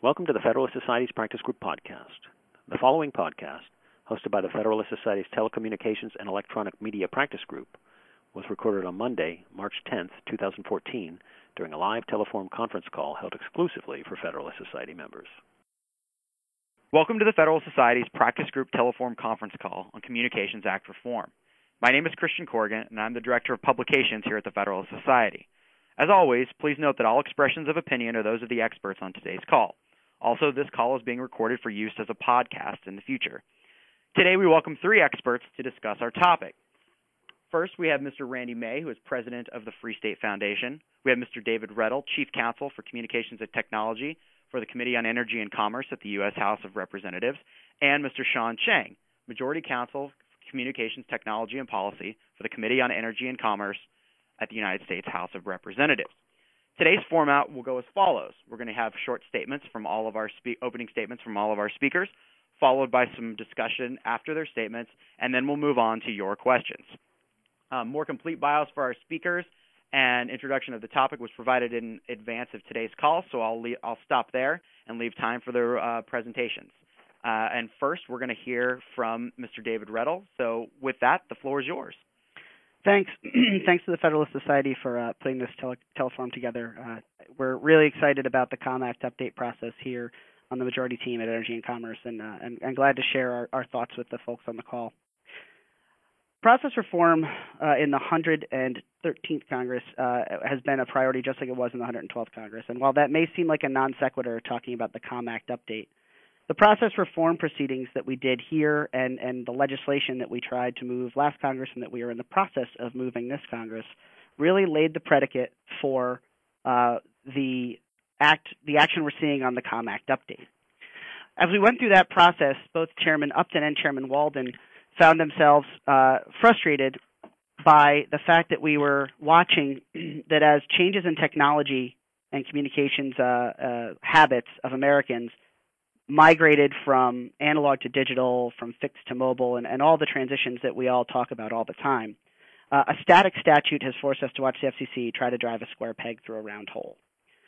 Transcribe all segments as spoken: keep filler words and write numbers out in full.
Welcome to the Federalist Society's Practice Group podcast. The following podcast, hosted by the Federalist Society's Telecommunications and Electronic Media Practice Group, was recorded on Monday, March tenth, twenty fourteen, during a live telephone conference call held exclusively for Federalist Society members. Welcome to the Federalist Society's Practice Group Teleform Conference Call on Communications Act Reform. My name is Christian Corrigan, and I'm the Director of Publications here at the Federalist Society. As always, please note that all expressions of opinion are those of the experts on today's call. Also, this call is being recorded for use as a podcast in the future. Today, we welcome three experts to discuss our topic. First, we have Mister Randy May, who is President of the Free State Foundation. We have Mister David Rettel, Chief Counsel for Communications and Technology for the Committee on Energy and Commerce at the U S House of Representatives, and Mister Sean Chang, Majority Counsel for Communications Technology and Policy for the Committee on Energy and Commerce at the United States House of Representatives. Today's format will go as follows. We're going to have short statements from all of our spe- opening statements from all of our speakers, followed by some discussion after their statements, and then we'll move on to your questions. Um, more complete bios for our speakers and introduction of the topic was provided in advance of today's call, so I'll le- I'll stop there and leave time for their uh, presentations. Uh, and first, we're going to hear from Mister David Rettel. So with that, the floor is yours. Thanks. Thanks to the Federalist Society for uh, putting this tele- teleform together. Uh, we're really excited about the COM Act update process here on the majority team at Energy and Commerce, and, uh, and, and glad to share our, our thoughts with the folks on the call. Process reform uh, in the one hundred thirteenth Congress uh, has been a priority just like it was in the one hundred twelfth Congress. And while that may seem like a non sequitur talking about the COM Act update, the process reform proceedings that we did here and, and the legislation that we tried to move last Congress and that we are in the process of moving this Congress really laid the predicate for uh, the act, the action we're seeing on the COM Act update. As we went through that process, both Chairman Upton and Chairman Walden found themselves uh, frustrated by the fact that we were watching that as changes in technology and communications uh, uh, habits of Americans migrated from analog to digital, from fixed to mobile, and, and all the transitions that we all talk about all the time. Uh, a static statute has forced us to watch the F C C try to drive a square peg through a round hole.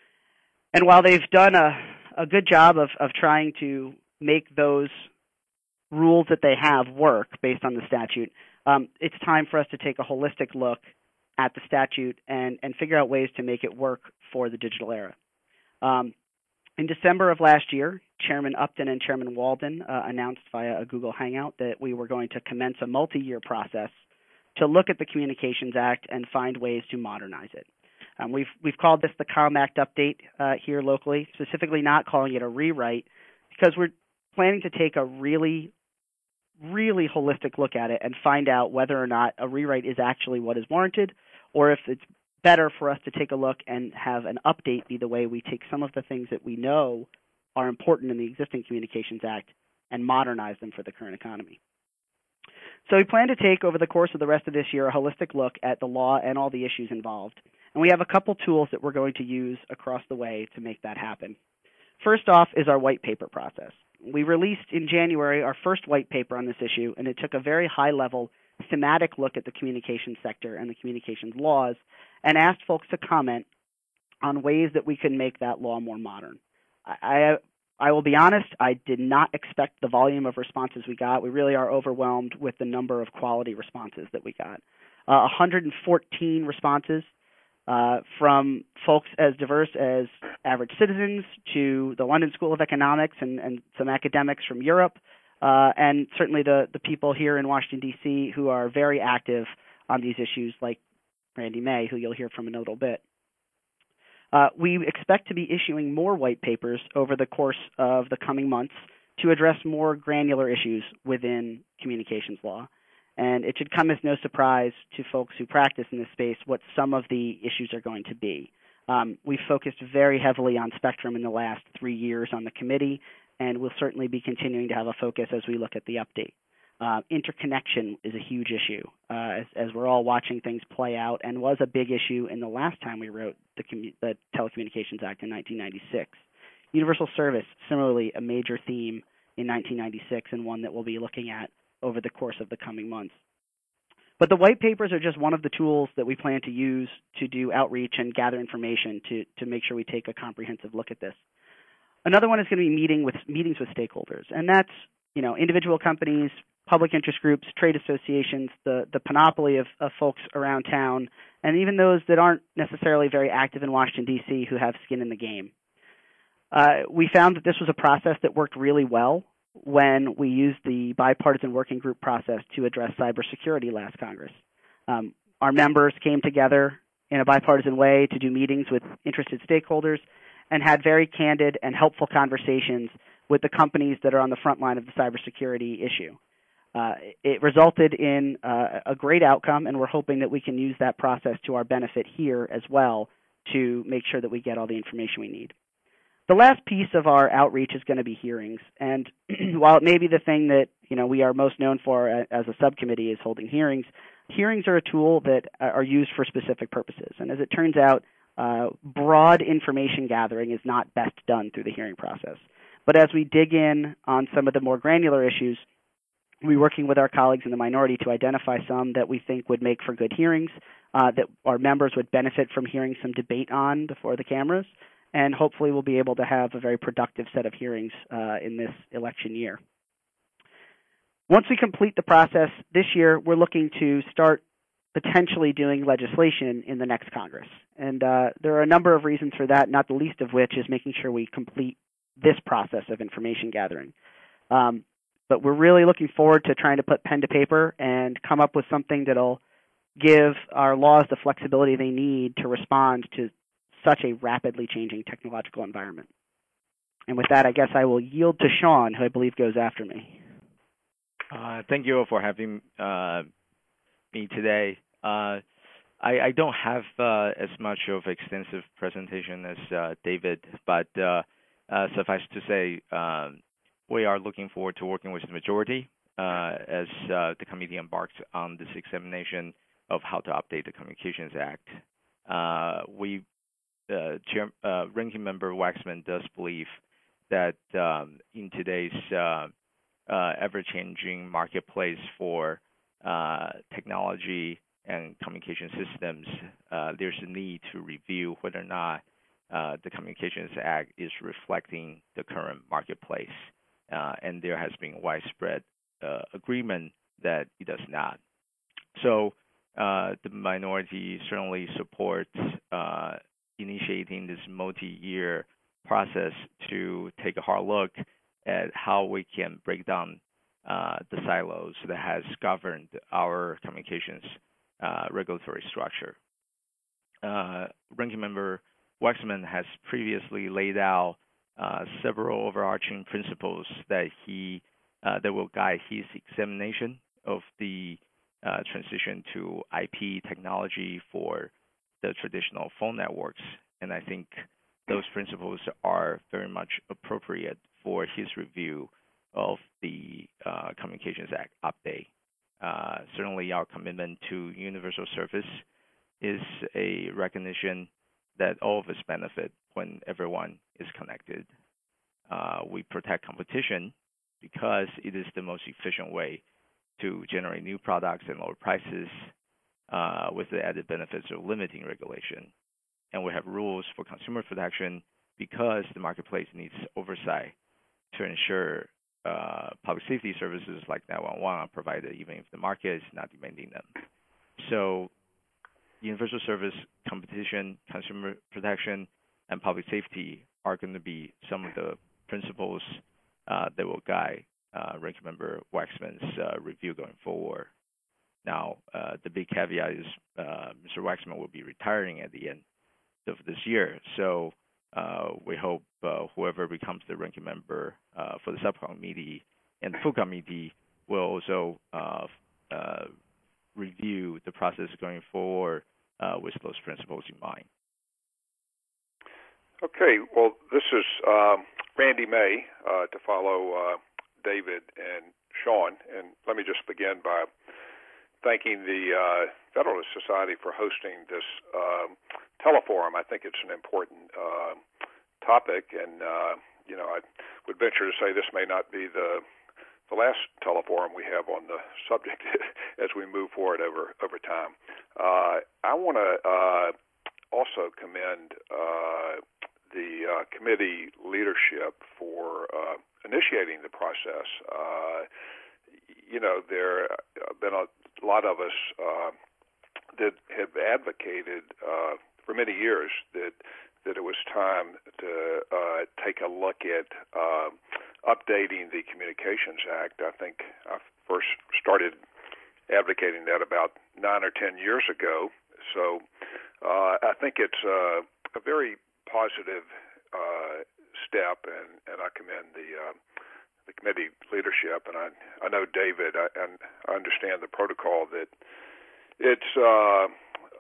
And while they've done a, a good job of, of trying to make those rules that they have work based on the statute, um, it's time for us to take a holistic look at the statute and, and figure out ways to make it work for the digital era. Um, In December of last year, Chairman Upton and Chairman Walden uh, announced via a Google Hangout that we were going to commence a multi-year process to look at the Communications Act and find ways to modernize it. Um, we've we've called this the COM Act update uh, here locally, specifically not calling it a rewrite, because we're planning to take a really, really holistic look at it and find out whether or not a rewrite is actually what is warranted, or if it's better for us to take a look and have an update be the way we take some of the things that we know are important in the existing Communications Act and modernize them for the current economy. So we plan to take over the course of the rest of this year a holistic look at the law and all the issues involved. And we have a couple tools that we're going to use across the way to make that happen. First off is our white paper process. We released in January our first white paper on this issue, and it took a very high-level thematic look at the communications sector and the communications laws and asked folks to comment on ways that we can make that law more modern. I, I, I will be honest, I did not expect the volume of responses we got. We really are overwhelmed with the number of quality responses that we got. Uh, one hundred fourteen responses uh, from folks as diverse as average citizens to the London School of Economics and, and some academics from Europe, uh, and certainly the, the people here in Washington, D C who are very active on these issues, like Randy May, who you'll hear from in a little bit. Uh, we expect to be issuing more white papers over the course of the coming months to address more granular issues within communications law. And it should come as no surprise to folks who practice in this space what some of the issues are going to be. Um, we've focused very heavily on spectrum in the last three years on the committee, and we'll certainly be continuing to have a focus as we look at the update. Uh, interconnection is a huge issue, uh, as, as we're all watching things play out, and was a big issue in the last time we wrote the, commu- the Telecommunications Act in nineteen ninety-six. Universal service, similarly, a major theme in nineteen ninety-six and one that we'll be looking at over the course of the coming months. But the white papers are just one of the tools that we plan to use to do outreach and gather information to, to make sure we take a comprehensive look at this. Another one is going to be meeting with meetings with stakeholders, and that's you know individual companies, public interest groups, trade associations, the the panoply of, of folks around town, and even those that aren't necessarily very active in Washington, D C who have skin in the game. Uh, we found that this was a process that worked really well when we used the bipartisan working group process to address cybersecurity last Congress. Um, our members came together in a bipartisan way to do meetings with interested stakeholders and had very candid and helpful conversations with the companies that are on the front line of the cybersecurity issue. Uh, it resulted in uh, a great outcome, and we're hoping that we can use that process to our benefit here as well to make sure that we get all the information we need. The last piece of our outreach is going to be hearings, and while it may be the thing that you know we are most known for as a subcommittee is holding hearings, hearings are a tool that are used for specific purposes. And as it turns out, uh, broad information gathering is not best done through the hearing process. But as we dig in on some of the more granular issues, we're working with our colleagues in the minority to identify some that we think would make for good hearings, uh, that our members would benefit from hearing some debate on before the cameras, and hopefully we'll be able to have a very productive set of hearings uh, in this election year. Once we complete the process this year, we're looking to start potentially doing legislation in the next Congress. And uh, there are a number of reasons for that, not the least of which is making sure we complete this process of information gathering. Um, but we're really looking forward to trying to put pen to paper and come up with something that'll give our laws the flexibility they need to respond to such a rapidly changing technological environment. And with that, I guess I will yield to Sean, who I believe goes after me. Uh, thank you all for having uh, me today. Uh, I, I don't have uh, as much of an extensive presentation as uh, David, but uh, uh, suffice to say, uh, we are looking forward to working with the majority uh, as uh, the committee embarks on this examination of how to update the Communications Act. Uh, we Uh, Chair, uh, Ranking Member Waxman does believe that um, in today's uh, uh, ever-changing marketplace for uh, technology and communication systems, uh, there's a need to review whether or not uh, the Communications Act is reflecting the current marketplace. Uh, and there has been widespread uh, agreement that it does not. So uh, the minority certainly supports uh, initiating this multi-year process to take a hard look at how we can break down uh, the silos that has governed our communications uh, regulatory structure. Uh, Ranking Member Waxman has previously laid out uh, several overarching principles that he uh, that will guide his examination of the uh, transition to I P technology for the traditional phone networks, and I think those principles are very much appropriate for his review of the uh, Communications Act update. Uh, certainly our commitment to universal service is a recognition that all of us benefit when everyone is connected. Uh, we protect competition because it is the most efficient way to generate new products and lower prices, Uh, with the added benefits of limiting regulation. And we have rules for consumer protection because the marketplace needs oversight to ensure uh, public safety services like nine one one are provided even if the market is not demanding them. So universal service, competition, consumer protection, and public safety are going to be some of the principles uh, that will guide uh, Ranking Member Waxman's uh, review going forward. Now, uh, the big caveat is uh, Mister Waxman will be retiring at the end of this year. So uh, we hope uh, whoever becomes the ranking member uh, for the subcommittee and the full committee will also uh, uh, review the process going forward uh, with those principles in mind. Okay. Well, this is uh, Randy May uh, to follow uh, David and Sean. And let me just begin by thanking the uh, Federalist Society for hosting this um, teleforum. I think it's an important uh, topic, and uh, you know, I would venture to say this may not be the the last teleforum we have on the subject as we move forward over over time. Uh, I want to uh, also commend uh, the uh, committee leadership for uh, initiating the process. Uh, you know, there have been a lot of us uh, that have advocated uh, for many years that that it was time to uh, take a look at uh, updating the Communications Act. I think I first started advocating that about nine or ten years ago. So uh, I think it's uh, a very positive uh, step, and, and I commend the uh, the committee leadership. And I I know David, I, and I understand the protocol that it's uh,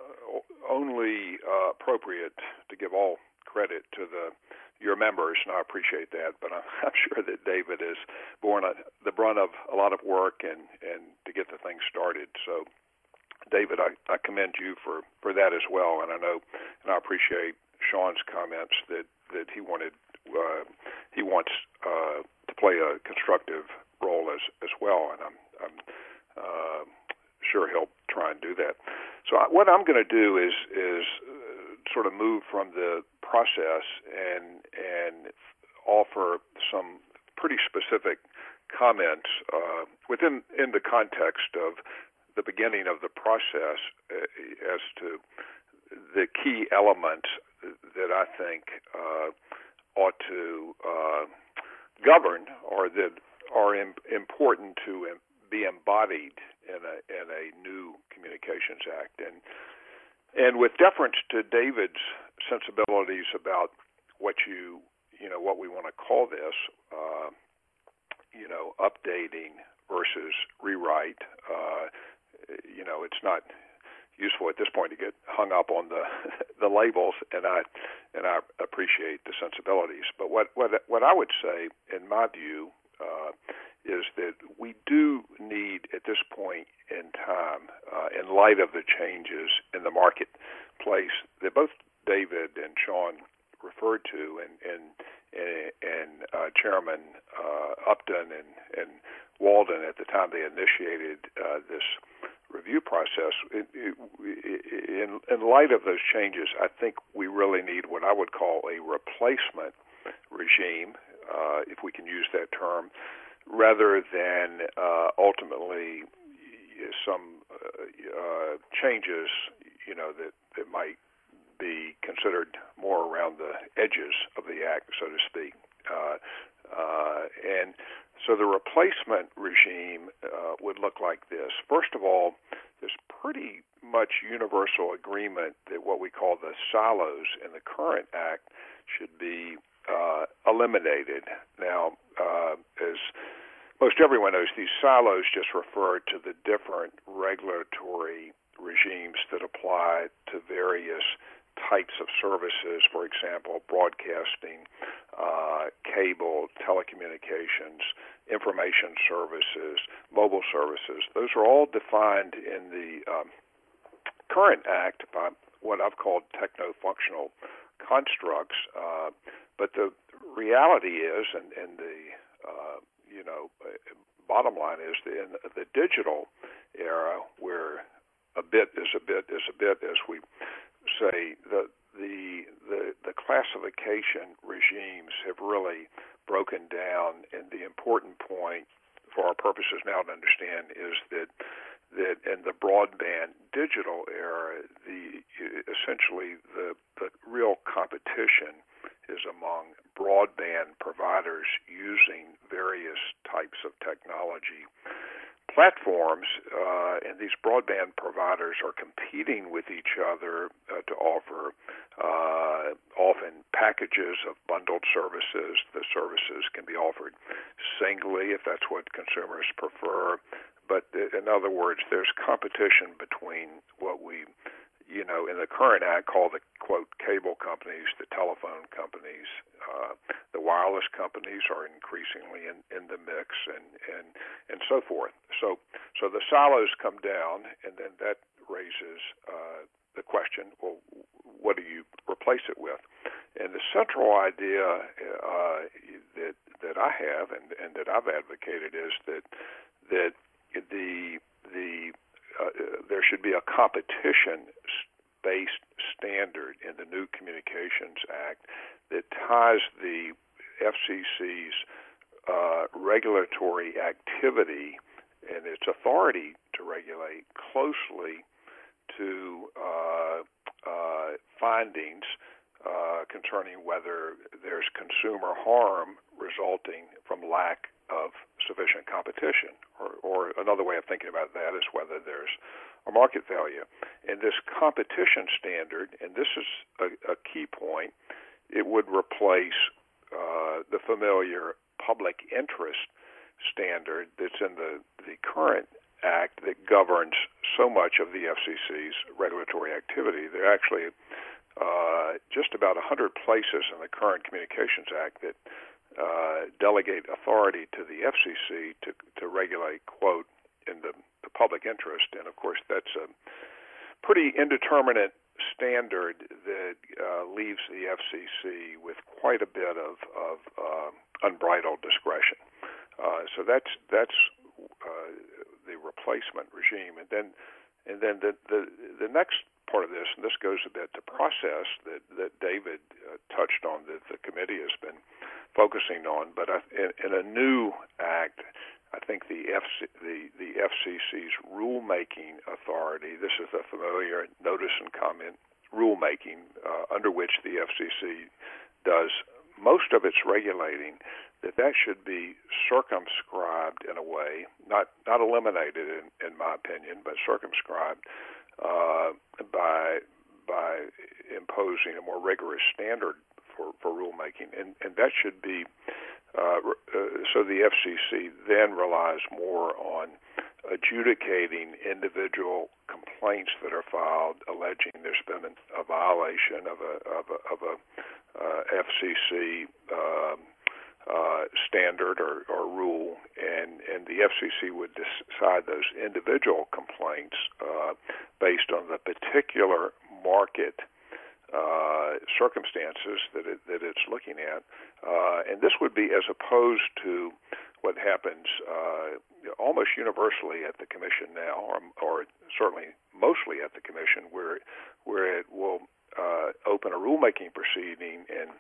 only uh, appropriate to give all credit to the your members, and I appreciate that. But I'm, I'm sure that David has borne a, the brunt of a lot of work and, and to get the thing started. So, David, I, I commend you for, for that as well. And I know, and I appreciate Sean's comments that, that he wanted uh, he wants uh, to play a constructive role as as well. And I'm, I'm uh, sure he'll try and do that. So I, what I'm going to do is is uh, sort of move from the process and and offer some pretty specific comments uh, within in the context of the beginning of the process uh, as to the key elements that I think uh, ought to uh, govern or that are im- important to im- be embodied in a in a new Communications Act. And and with deference to David's sensibilities about what you you know what we want to call this, uh, you know, updating versus rewrite. Uh, you know, it's not useful at this point to get hung up on the the labels, and I and I appreciate the sensibilities. But what what what I would say, in my view, uh, is that we do need at this point in time, uh, in light of the changes in the marketplace that both David and Sean referred to, and and and uh, Chairman uh, Upton and and Walden at the time they initiated uh, this review process. It, it, in, in light of those changes, I think we really need what I would call a replacement regime, uh, if we can use that term, rather than uh, ultimately some uh, uh, changes, you know, that, that might be considered more around the edges of the act, so to speak. Uh, uh, and so the replacement regime uh, would look like this. First of all, there's pretty much universal agreement that what we call the silos in the current act should be uh, eliminated. Now, uh, as most everyone knows, these silos just refer to the different regulatory regimes that apply to various types of services, for example, broadcasting, uh, cable, telecommunications, information services, mobile services. Those are all defined in the um, current act by what I've called techno-functional constructs. Uh, but the reality is, and, and the uh, you know bottom line is, that in the digital era, where a bit is a bit is a bit, as we say, the the the the classification regimes have really broken down, and the important point for our purposes now to understand is that that in the broadband digital era, the essentially the the real competition is among broadband providers using various types of technology platforms, uh, and these broadband providers are competing with each other uh, to offer uh, often packages of bundled services. The services can be offered singly if that's what consumers prefer. But in other words, there's competition between what we, you know, in the current act call the, quote, cable companies, the telephone companies. Uh, the wireless companies are increasingly in, in the mix, and, and, and so forth. So so the silos come down, and then that raises uh, the question, well, what do you replace it with? And the central idea uh, that that I have and, and that I've advocated is that that the the uh, there should be a competition based standard in the new Communications Act that ties the F C C's uh, regulatory activity and its authority to regulate closely to uh, uh, findings uh, concerning whether there's consumer harm resulting from lack of sufficient competition, or, or another way of thinking about that is whether there's a market value. And this competition standard, and this is a, a key point, it would replace uh, the familiar public interest standard that's in the, the current act that governs so much of the F C C's regulatory activity. There are actually uh, just about one hundred places in the current Communications Act that uh, delegate authority to the F C C to, to regulate, quote, in the, the public interest. And, of course, that's a pretty indeterminate standard that uh, leaves the F C C with quite a bit of, of uh, unbridled discretion. Uh, so that's that's uh, the replacement regime, and then and then the, the the next part of this, and this goes a bit to process that that David uh, touched on, that the committee has been focusing on. But I, in, in a new act, I think the F C, the the F C C's rulemaking authority. This is the familiar notice and comment rulemaking uh, under which the F C C does most of its regulating, that that should be circumscribed in a way, not not eliminated in, in my opinion, but circumscribed uh, by by imposing a more rigorous standard for, for rulemaking, and and that should be uh, uh, so the F C C then relies more on adjudicating individual complaints that are filed alleging there's been a violation of a of a, of a uh, F C C um, uh, standard or, or rule, and, and the F C C would decide those individual complaints uh, based on the particular market uh, circumstances that it, that it's looking at, uh, and this would be as opposed to what happens uh, almost universally at the Commission now, or, or certainly mostly at the Commission, where where it will uh, open a rulemaking proceeding and,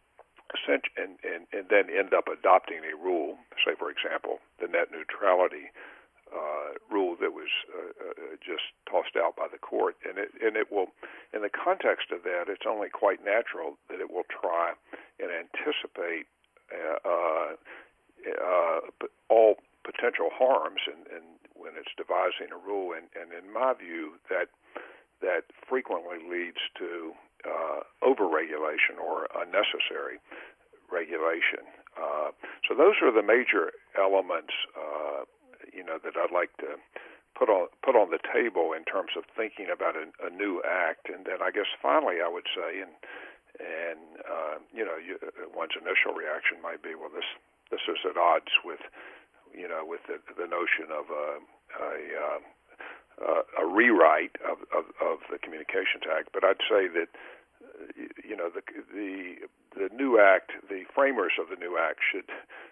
and and and then end up adopting a rule. Say, for example, the net neutrality uh, rule that was uh, uh, just tossed out by the court, and it and it will, in the context of that, it's only quite natural that it will try and anticipate Uh, uh, Uh, all potential harms, and, and when it's devising a rule, and, and in my view, that that frequently leads to uh, overregulation or unnecessary regulation. Uh, so those are the major elements, uh, you know, that I'd like to put on put on the table in terms of thinking about a, a new act. And then I guess finally, I would say, and and uh, you know, you, one's initial reaction might be, well, this. This is at odds with, you know, with the, the notion of a, a, uh, a rewrite of, of, of the Communications Act. But I'd say that, you know, the, the the new act, the framers of the new act should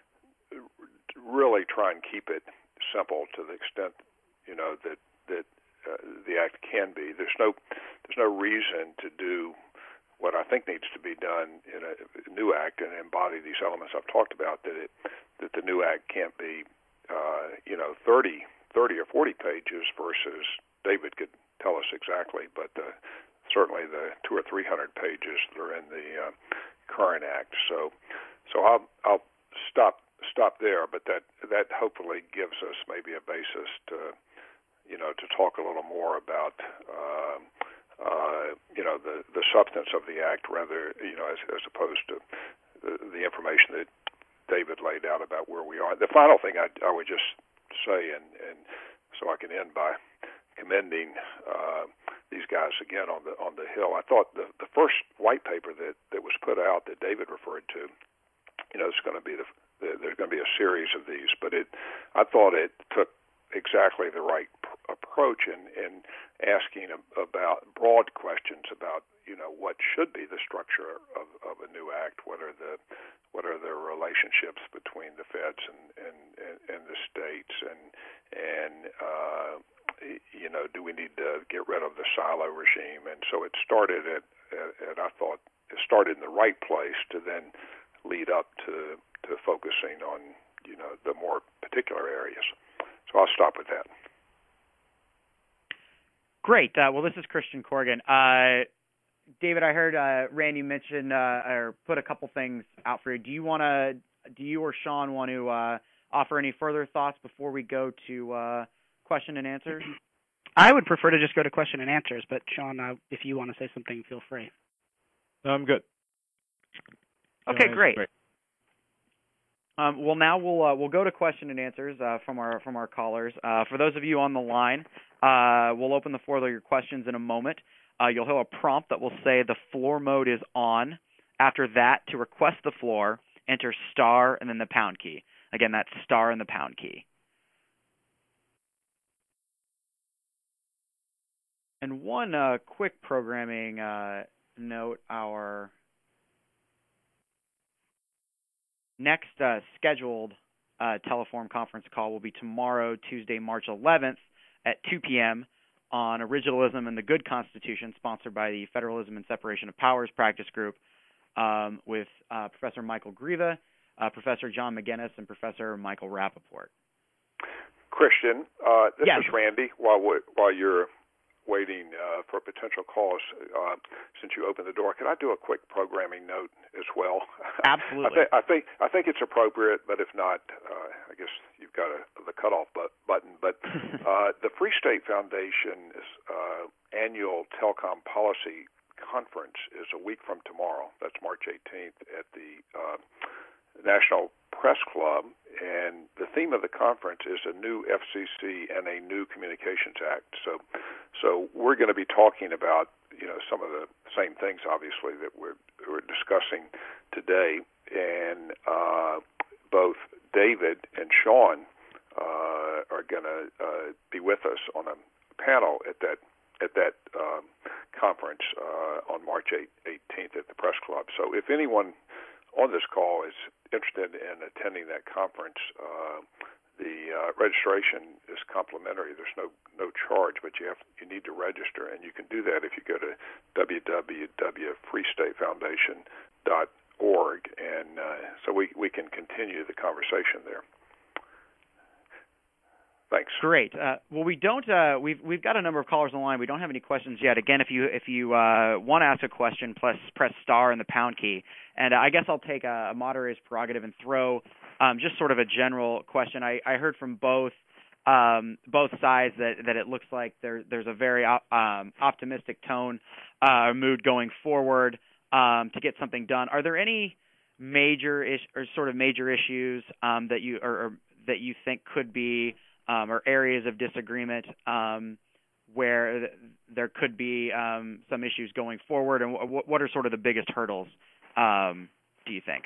really try and keep it simple to the extent, you know, that that uh, the act can be. There's no there's no reason to do what I think needs to be done in a new act and embody these elements I've talked about, that it that the new act can't be, uh, you know, thirty, thirty or forty pages versus, David could tell us exactly, but uh, certainly the two or three hundred pages that are in the uh, current act. So, so I'll I'll stop stop there, but that that hopefully gives us maybe a basis to, you know, to talk a little more about. Uh, Uh, you know, the, the substance of the act, rather, you know, as, as opposed to the, the information that David laid out about where we are. The final thing I, I would just say, and, and so I can end by commending uh, these guys again on the on the Hill. I thought the, the first white paper that, that was put out that David referred to, you know, it's going to be the, the there's going to be a series of these, but it I thought it took exactly the right pr- approach in, in asking about broad questions about, you know, what should be the structure of, of a new act, what are the what are the relationships between the feds and and, and, and the states, and and uh, you know, do we need to get rid of the silo regime? And so it started at, at, at I thought, started in the right place to then lead up to to focusing on, you know, the more particular areas. So I'll stop with that. Great. Uh, well, this is Christian Corrigan. Uh, David, I heard uh, Randy mention uh, or put a couple things out for you. Do you want to, do you or Sean want to uh, offer any further thoughts before we go to uh, question and answers? I would prefer to just go to question and answers, but Sean, uh, if you want to say something, feel free. No, I'm good. Okay, great. great. Um, well, now we'll uh, we'll go to question and answers uh, from our from our callers. Uh, for those of you on the line, uh, we'll open the floor to your questions in a moment. Uh, you'll hear a prompt that will say the floor mode is on. After that, to request the floor, enter star and then the pound key. Again, that's star and the pound key. And one uh, quick programming uh, note: our next uh, scheduled uh, Teleform conference call will be tomorrow, Tuesday, March eleventh at two p.m. on Originalism and the Good Constitution, sponsored by the Federalism and Separation of Powers Practice Group, um, with uh, Professor Michael Grieva, uh, Professor John McGinnis, and Professor Michael Rappaport. Christian, uh, this yes. is Randy. While while you're waiting uh, for potential calls, uh, since you opened the door, can I do a quick programming note as well? Absolutely. I, th- I think I think it's appropriate, but if not, uh, I guess you've got a, the cutoff but- button. But uh, the Free State Foundation's uh, annual telecom policy conference is a week from tomorrow. That's March eighteenth at the uh, National Press Club, and the theme of the conference is a new F C C and a new Communications Act. So, so we're going to be talking about, you know, some of the same things, obviously, that we're we're discussing today. And uh, both David and Sean uh, are going to uh, be with us on a panel at that at that um, conference uh, on March eighteenth at the Press Club. So, if anyone on this call is interested in attending that conference, uh, the uh, registration is complimentary. There's no no charge, but you have you need to register, and you can do that if you go to w w w dot free state foundation dot org, and uh, so we we can continue the conversation there. Thanks. Great. Uh, well, we don't. Uh, we've we've got a number of callers on the line. We don't have any questions yet. Again, if you if you uh, want to ask a question, press press star and the pound key. And uh, I guess I'll take a, a moderator's prerogative and throw um, just sort of a general question. I, I heard from both um, both sides that, that it looks like there there's a very op- um, optimistic tone uh, mood going forward um, to get something done. Are there any major is- or sort of major issues um, that you or, or that you think could be Um, or areas of disagreement um, where th- there could be um, some issues going forward, and w- what are sort of the biggest hurdles, um, do you think?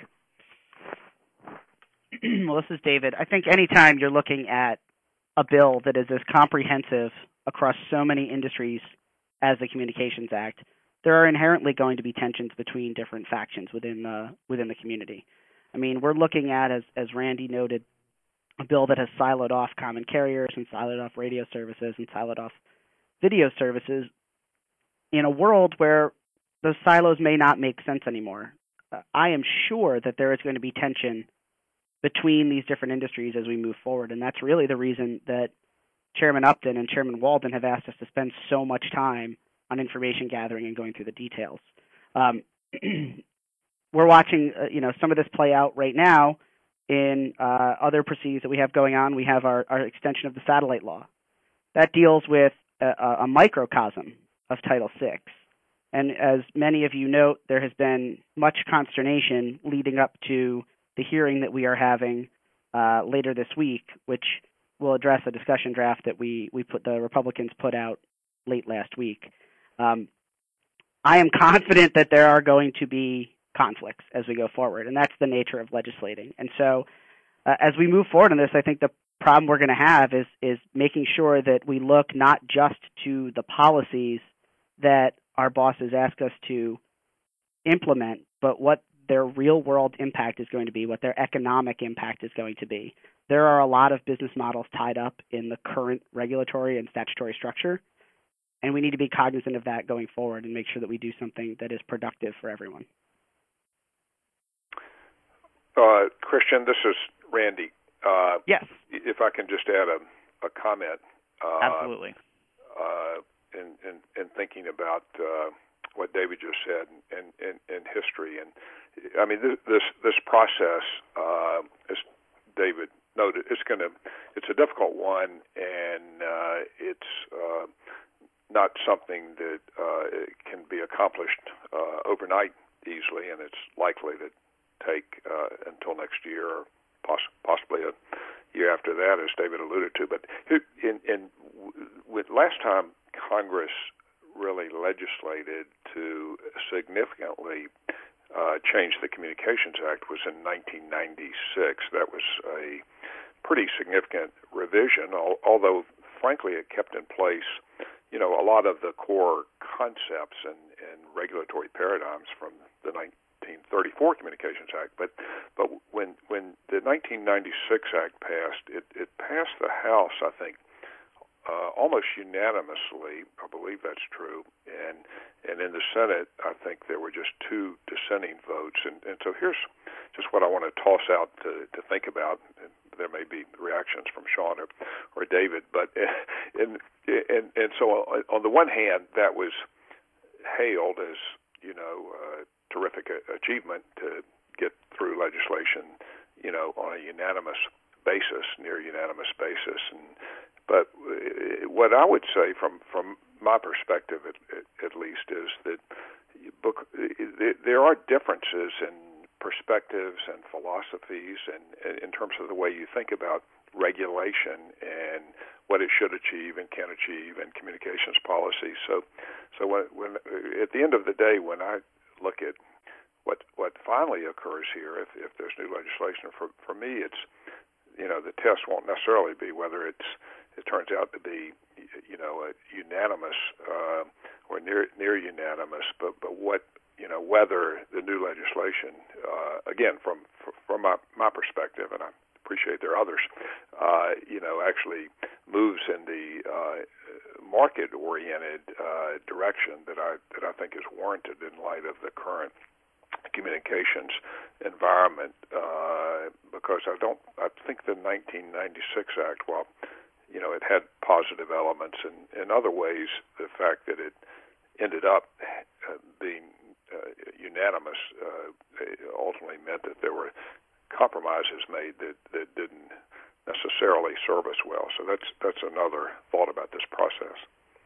Well, this is David. I think anytime you're looking at a bill that is as comprehensive across so many industries as the Communications Act, there are inherently going to be tensions between different factions within uh, within the community. I mean, we're looking at, as as Randy noted, a bill that has siloed off common carriers and siloed off radio services and siloed off video services in a world where those silos may not make sense anymore. Uh, I am sure that there is going to be tension between these different industries as we move forward, and that's really the reason that Chairman Upton and Chairman Walden have asked us to spend so much time on information gathering and going through the details. Um, we're watching, uh, you know, some of this play out right now in uh, other proceedings that we have going on. We have our, our extension of the satellite law. That deals with a, a microcosm of Title six. And as many of you note, there has been much consternation leading up to the hearing that we are having uh, later this week, which will address a discussion draft that we, we put the Republicans put out late last week. Um, I am confident that there are going to be conflicts as we go forward, and that's the nature of legislating. And so uh, as we move forward on this, I think the problem we're going to have is is making sure that we look not just to the policies that our bosses ask us to implement, but what their real-world impact is going to be, what their economic impact is going to be. There are a lot of business models tied up in the current regulatory and statutory structure, and we need to be cognizant of that going forward and make sure that we do something that is productive for everyone. Uh, Christian, this is Randy. Uh, yes. If I can just add a, a comment. Uh, Absolutely. Uh, in, in, in thinking about uh, what David just said in, in, in history, and I mean this this, this process, uh, as David noted, it's going to it's a difficult one, and uh, it's uh, not something that uh, can be accomplished uh, overnight easily, and it's likely to take uh, until next year, or poss- possibly a year after that, as David alluded to. But in, in with last time Congress really legislated to significantly uh, change the Communications Act was in nineteen ninety-six. That was a pretty significant revision, although frankly it kept in place, you know, a lot of the core concepts and, and regulatory paradigms from the nineteen thirty-four Communications Act. But but when when the nineteen ninety-six Act passed, it, it passed the House, I think, uh, almost unanimously. I believe that's true. And and in the Senate, I think there were just two dissenting votes. And, and so here's just what I want to toss out to, to think about. And there may be reactions from Sean or, or David. But and, and, and so on the one hand, that was hailed as, you know, uh, terrific achievement to get through legislation, you know, on a unanimous basis, near unanimous basis. And but what I would say, from from my perspective, at, at least, is that book, there are differences in perspectives and philosophies, and, and in terms of the way you think about regulation and what it should achieve and can achieve, and communications policy. So, so when, when at the end of the day, when I look at what what finally occurs here, if, if there's new legislation, for for me, it's, you know, the test won't necessarily be whether it's it turns out to be, you know, a unanimous uh, or near near unanimous, but but what, you know, whether the new legislation, uh, again, from from my, my perspective, and I appreciate there are others, uh, you know, actually moves in the uh, market-oriented uh, direction that I that I think is warranted in light of the current communications environment. Uh, because I don't, I think the nineteen ninety-six Act, while, you know, it had positive elements, and in other ways, the fact that it ended up uh, being uh, unanimous uh, ultimately meant that there were compromises made that, that didn't necessarily serve us well. So that's that's another thought about this process.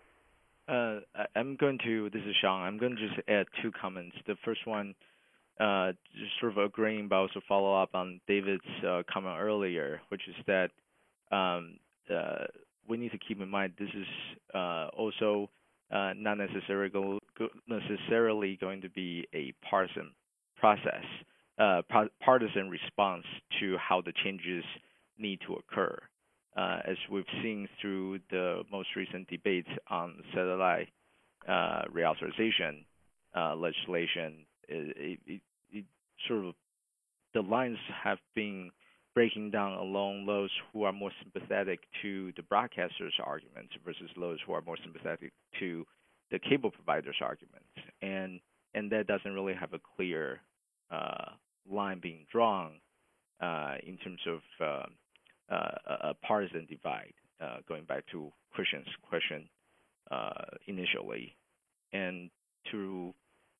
Uh, I'm going to, this is Sean, I'm going to just add two comments. The first one, uh, just sort of agreeing, but also follow up on David's uh, comment earlier, which is that um, uh, we need to keep in mind this is uh, also uh, not necessarily, go, go necessarily going to be a partisan process, uh, partisan response to how the changes need to occur. Uh, as we've seen through the most recent debates on satellite uh, reauthorization uh, legislation, it, it, it sort of the lines have been breaking down along those who are more sympathetic to the broadcasters' arguments versus those who are more sympathetic to the cable providers' arguments, and and that doesn't really have a clear uh, line being drawn uh, in terms of uh, Uh, a partisan divide, uh, going back to Christian's question uh, initially. And to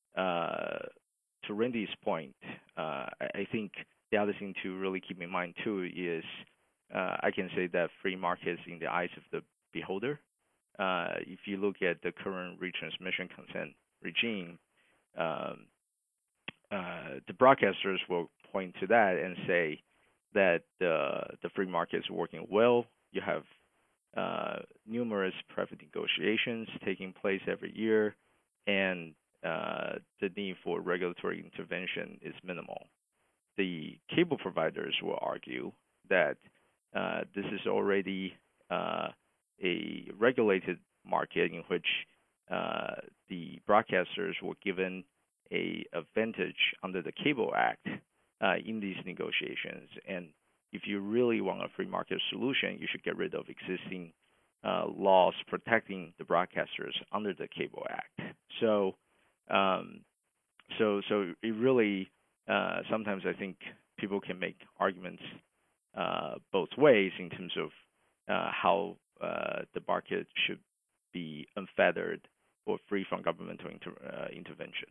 uh, to Randy's point, uh, I, I think the other thing to really keep in mind too is uh, I can say that free markets in the eyes of the beholder. Uh, if you look at the current retransmission consent regime, um, uh, the broadcasters will point to that and say that uh, the free market is working well. You have uh, numerous private negotiations taking place every year, and uh, the need for regulatory intervention is minimal. The cable providers will argue that uh, this is already uh, a regulated market in which uh, the broadcasters were given a advantage under the Cable Act Uh, in these negotiations. And if you really want a free market solution, you should get rid of existing uh, laws protecting the broadcasters under the Cable Act. So, um, so, so it really uh, sometimes I think people can make arguments uh, both ways in terms of uh, how uh, the market should be unfettered or free from governmental inter uh, intervention.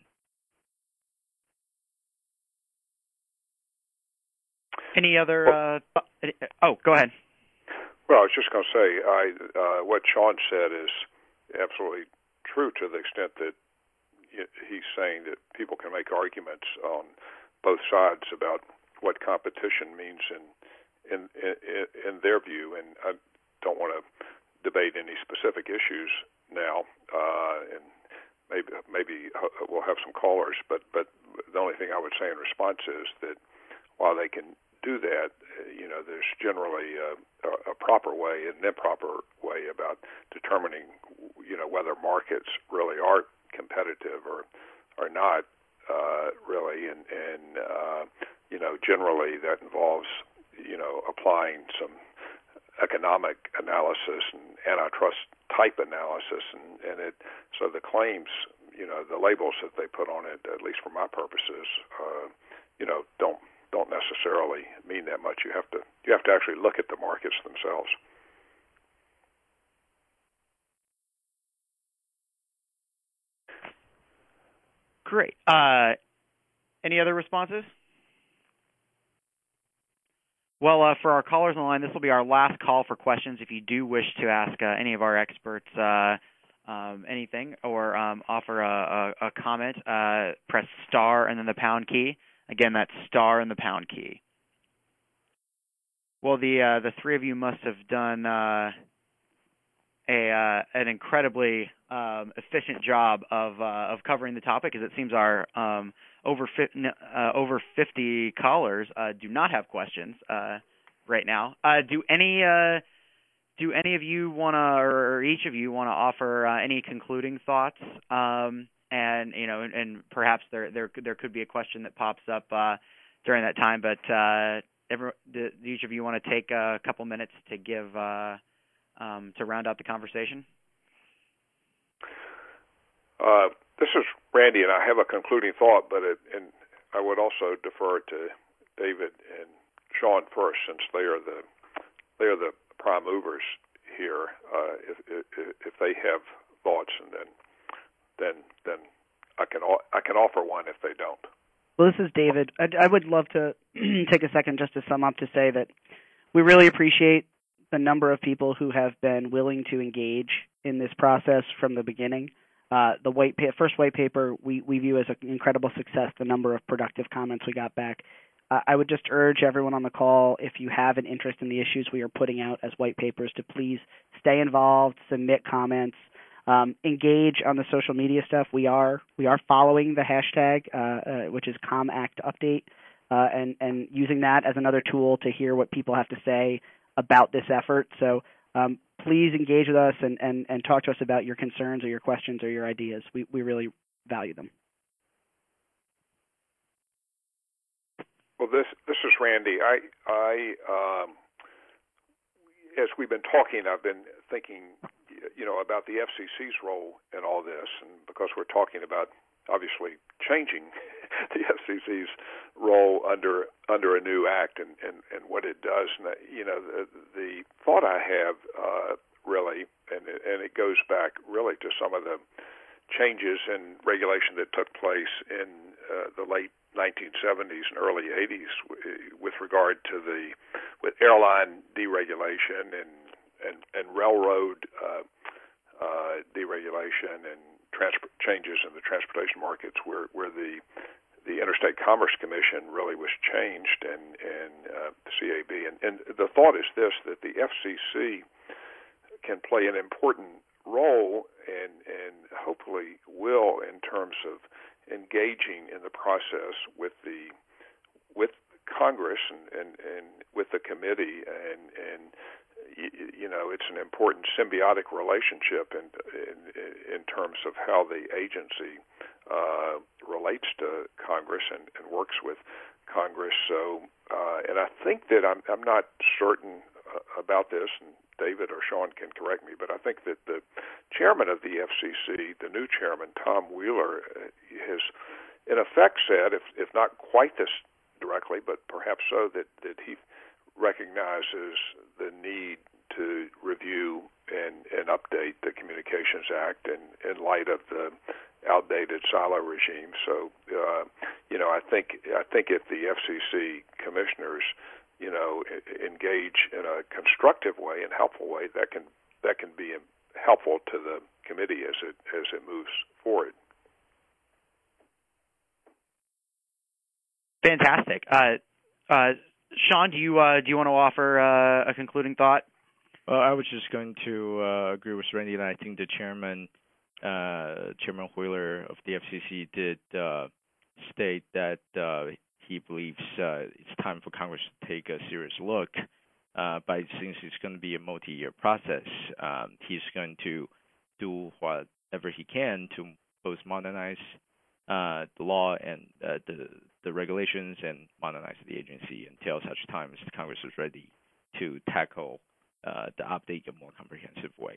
Any other? Uh, th oh, go ahead. Well, I was just going to say, I uh, what Sean said is absolutely true to the extent that he's saying that people can make arguments on both sides about what competition means in in in, in their view, and I don't want to debate any specific issues now, uh, and maybe maybe we'll have some callers, but but the only thing I would say in response is that while they can do that, you know, there's generally a, a proper way and an improper way about determining, you know, whether markets really are competitive or or not, uh, really, and and uh, you know, generally that involves, you know, applying some economic analysis and antitrust type analysis, and, and it so the claims, you know, the labels that they put on it, at least for my purposes, uh, you know, don't. don't necessarily mean that much. You have to you have to actually look at the markets themselves. Great. Uh, any other responses? Well, uh, for our callers on the line, this will be our last call for questions. If you do wish to ask uh, any of our experts uh, um, anything or um, offer a, a, a comment, uh, press star and then the pound key. Again, that's star and the pound key. Well, the uh, the three of you must have done uh, a uh, an incredibly um, efficient job of uh, of covering the topic, as it seems our um, over fifty, uh, over fifty callers uh, do not have questions uh, right now. Uh, do any uh, do any of you want to, or each of you want to offer uh, any concluding thoughts? Um, And you know, and, and perhaps there there there could be a question that pops up uh, during that time. But uh, every, do each of you want to take a couple minutes to give uh, um, to round out the conversation? Uh, this is Randy, and I have a concluding thought, but it, and I would also defer to David and Sean first, since they are the they are the prime movers here. Uh, if, if if they have thoughts, and then. then then I can I can offer one if they don't. Well, this is David. I, I would love to take a second just to sum up to say that we really appreciate the number of people who have been willing to engage in this process from the beginning. Uh, the white pa- first white paper we, we view as an incredible success, the number of productive comments we got back. Uh, I would just urge everyone on the call, if you have an interest in the issues we are putting out as white papers, to please stay involved, submit comments, Um, engage on the social media stuff. We are we are following the hashtag, uh, uh, which is ComActUpdate, uh, and and using that as another tool to hear what people have to say about this effort. So um, please engage with us and, and, and talk to us about your concerns or your questions or your ideas. We we really value them. Well, this this is Randy. I I um, as we've been talking, I've been thinking, you know, about the F C C's role in all this, and because we're talking about obviously changing the F C C's role under under a new act and, and, and what it does, and you know, the, the thought I have uh, really, and it, and it goes back really to some of the changes in regulation that took place in uh, the late nineteen seventies and early eighties with regard to the with airline deregulation and and, and railroad uh, uh, deregulation and transport changes in the transportation markets, where where the the Interstate Commerce Commission really was changed, and and uh, the C A B, and, and the thought is this, that the F C C can play an important role and and hopefully will in terms of engaging in the process with the with Congress and, and, and with the committee, and and you know, it's an important symbiotic relationship in in, in terms of how the agency uh, relates to Congress and, and works with Congress. So, uh, and I think that I'm I'm not certain uh, about this, and David or Sean can correct me, but I think that the chairman of the F C C, the new chairman, Tom Wheeler, has in effect said, if if not quite this directly, but perhaps so, that, that he recognizes the need to review and, and update the Communications Act in, in light of the outdated silo regime. So, uh, you know, I think I think if the F C C commissioners, you know, engage in a constructive way and helpful way, that can that can be helpful to the committee as it as it moves forward. Fantastic. Uh, uh, Sean, do you uh, do you want to offer uh, a concluding thought? Well, I was just going to uh, agree with Randy that I think the chairman, uh, Chairman Wheeler of the F C C, did uh, state that uh, he believes uh, it's time for Congress to take a serious look. Uh, but since it's going to be a multi-year process, um, he's going to do whatever he can to both modernize uh, the law and uh, the the regulations and modernize the agency until such time as Congress is ready to tackle uh, the update in a more comprehensive way.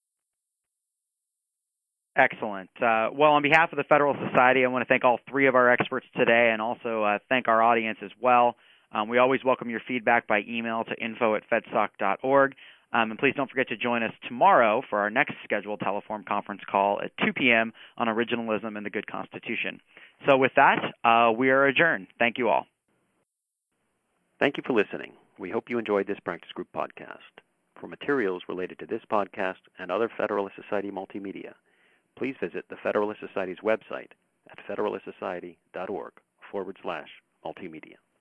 Excellent. Uh, well, on behalf of the Federal Society, I want to thank all three of our experts today and also uh, thank our audience as well. Um, we always welcome your feedback by email to info at fedsoc dot org. Um, and please don't forget to join us tomorrow for our next scheduled Teleform conference call at two p.m. on originalism and the good Constitution. So with that, uh, we are adjourned. Thank you all. Thank you for listening. We hope you enjoyed this Practice Group podcast. For materials related to this podcast and other Federalist Society multimedia, please visit the Federalist Society's website at federalist society dot org forward slash multimedia.